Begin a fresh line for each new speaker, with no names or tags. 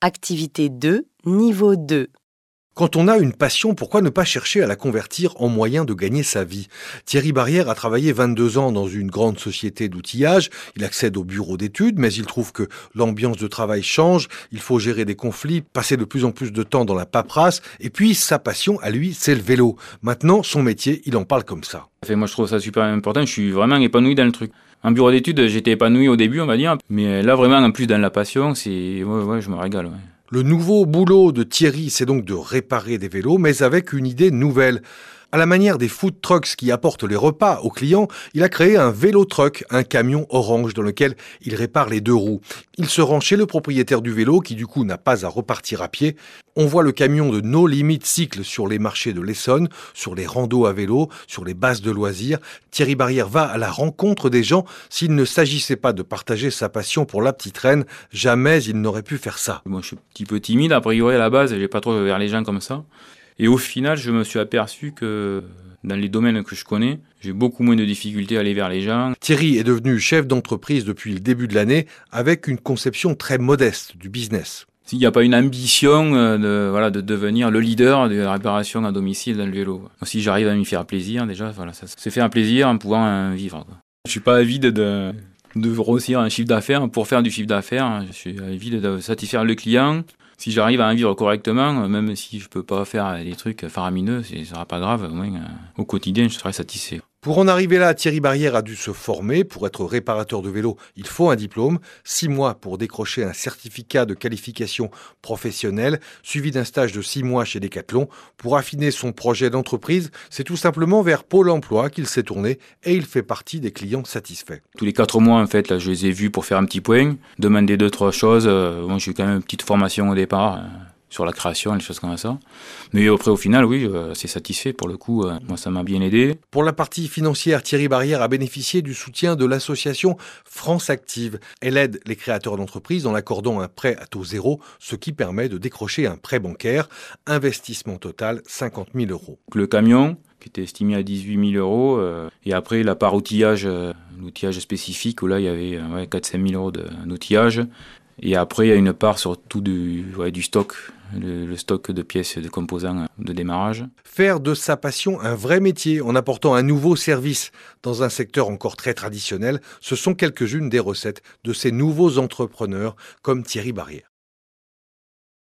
Activité 2, niveau 2.
Quand on a une passion, pourquoi ne pas chercher à la convertir en moyen de gagner sa vie? Thierry Barrière a travaillé 22 ans dans une grande société d'outillage. Il accède au bureau d'études, mais il trouve que l'ambiance de travail change. Il faut gérer des conflits, passer de plus en plus de temps dans la paperasse. Et puis, sa passion, à lui, c'est le vélo. Maintenant, son métier, il en parle comme ça.
Moi, je trouve ça super important. Je suis vraiment épanoui dans le truc. En bureau d'études, j'étais épanoui au début, on va dire. Mais là, vraiment, en plus, dans la passion, je me régale. Ouais.
Le nouveau boulot de Thierry, c'est donc de réparer des vélos, mais avec une idée nouvelle. À la manière des food trucks qui apportent les repas aux clients, il a créé un vélo truck, un camion orange dans lequel il répare les deux roues. Il se rend chez le propriétaire du vélo qui du coup n'a pas à repartir à pied. On voit le camion de No Limit Cycle sur les marchés de l'Essonne, sur les randos à vélo, sur les bases de loisirs. Thierry Barrière va à la rencontre des gens. S'il ne s'agissait pas de partager sa passion pour la petite reine, jamais il n'aurait pu faire ça.
Moi, je suis un petit peu timide, a priori, à la base, je vais pas trop vers les gens comme ça. Et au final, je me suis aperçu que dans les domaines que je connais, j'ai beaucoup moins de difficultés à aller vers les gens.
Thierry est devenu chef d'entreprise depuis le début de l'année avec une conception très modeste du business.
S'il n'y a pas une ambition de devenir le leader de la réparation à domicile dans le vélo. Si j'arrive à m'y faire plaisir, déjà, ça c'est faire un plaisir en pouvant vivre. Je suis pas avide de grossir un chiffre d'affaires pour faire du chiffre d'affaires. Je suis avide de satisfaire le client. Si j'arrive à en vivre correctement, même si je peux pas faire des trucs faramineux, ce sera pas grave. Au moins, au quotidien, je serai satisfait.
Pour en arriver là, Thierry Barrière a dû se former. Pour être réparateur de vélo, il faut un diplôme. 6 mois pour décrocher un certificat de qualification professionnelle, suivi d'un stage de 6 mois chez Decathlon. Pour affiner son projet d'entreprise, c'est tout simplement vers Pôle emploi qu'il s'est tourné et il fait partie des clients satisfaits.
Tous les 4 mois, en fait, là, je les ai vus pour faire un petit point, demander 2-3 choses. Moi, j'ai eu quand même une petite formation au départ. Sur la création, les choses comme ça. Mais après, au final, oui, c'est satisfait. Pour le coup, moi, ça m'a bien aidé.
Pour la partie financière, Thierry Barrière a bénéficié du soutien de l'association France Active. Elle aide les créateurs d'entreprises en accordant un prêt à taux zéro, ce qui permet de décrocher un prêt bancaire. Investissement total, 50 000 euros.
Le camion, qui était estimé à 18 000 euros. Et après, la part outillage, l'outillage spécifique, où là, il y avait 4-5 000 euros d'outillage. Et après, il y a une part surtout du stock, le stock de pièces de composants de démarrage.
Faire de sa passion un vrai métier en apportant un nouveau service dans un secteur encore très traditionnel, ce sont quelques-unes des recettes de ces nouveaux entrepreneurs comme Thierry Barrière.